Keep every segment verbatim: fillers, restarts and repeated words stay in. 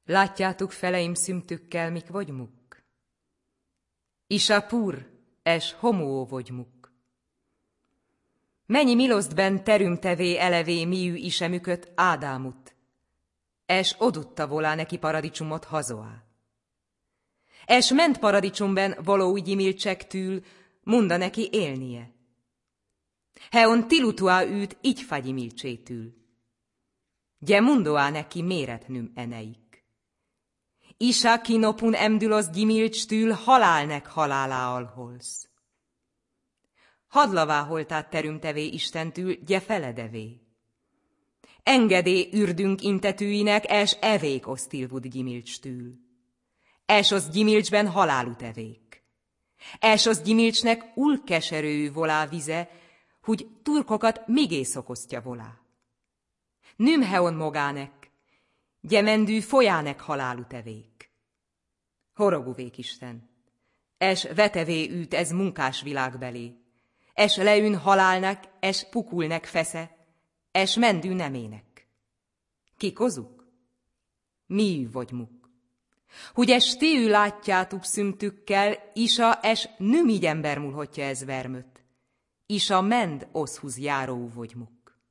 Látjátok feleim szümtükkel, mik vagymuk? Isapur, es homó vagymuk. Mennyi milosztben terümtevé elevé miű isemüköt Ádámut, es odutta volá neki paradicsomot hazoá. Es ment paradicsomben való gyimilcsektül, munda neki élnie. Heon tilutuá űt így fagyimilcsétül. Gye mundoá neki méretnüm eneik. Isa kinopun emdülosz gyimilcstül halálnek halálá alholsz. Hadlavá holtát terümtevé Istentül, gye feledevé. Engedé ürdünk intetűinek, es evék osztilvud gyimilcstül. Es osz gyimilcsben halálút evék. Es osz gyimilcsnek ul keserő volá vize, hogy turkokat migész okoztja volá. Nümheon mogánek, gyemendű folyánek halálút evék. Horoguvék Isten, es vetevé űt ez munkás világbelé, es leün halálnak, es pukulnek fesze, es mendű nemének. Kikozuk? Miű vagymuk. Hogy es tiű látjátuk szümtükkel, isa es nümigy ember mulhotja ez vermöt, isa mend oszhuz járó vagymuk.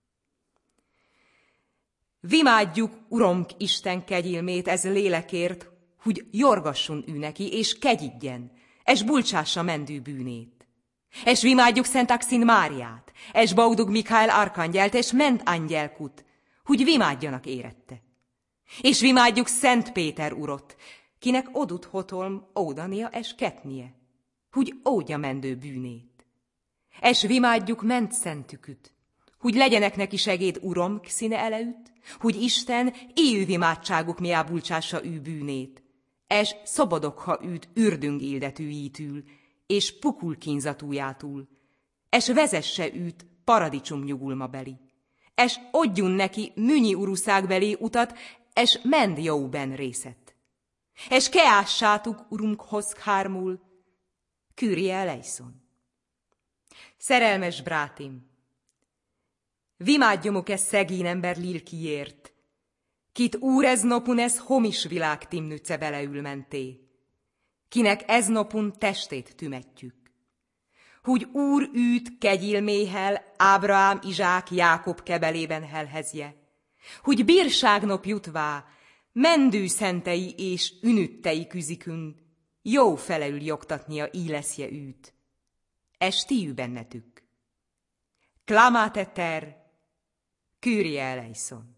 Vimádjuk, Uromk Isten kegyilmét ez lélekért, hogy jorgasson ő neki, és kegyidjen, es bulcsássa mendő bűnét. Es vimádjuk Szent Akszin Máriát, es Baudug Mikael Arkangyelt, és ment angyelkut, hogy vimádjanak érette. És vimádjuk Szent Péter urot, kinek odut hotolm ódania es ketnie, hogy ódja mendő bűnét. Es vimádjuk ment szentüküt, hogy legyenek neki segéd Urom színe eleütt, hogy Isten éjű vimádságuk miá bulcsássa ő bűnét, es szobodokha őt ürdöng ildetűjítül, és pukul kínzatújától, es vezesse őt paradicsom nyugulma beli, es odjun neki műnyi uruszágbeli utat, es mend jóben részet. Es keássátuk Urumkhoz hármul, Kyrie eleison. Szerelmes brátim, vimádjomok ez szegény ember lilkiért, kit úr ez nopun ez homis világ timnüce beleül menté, kinek ez nopun testét tümetjük. Hogy úr őt kegyilméhel, Ábrahám, Izsák, Jákob kebelében helhezje, hogy bírságnop jutvá, mendő szentei és ünüttei küzikün, jó feleül jogtatnia íleszje őt. Estíjű bennetük. Clamate ter, Kyrie eleison.